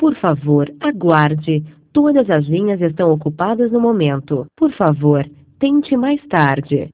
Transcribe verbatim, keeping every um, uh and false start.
Por favor, aguarde. Todas as linhas estão ocupadas no momento. Por favor, tente mais tarde.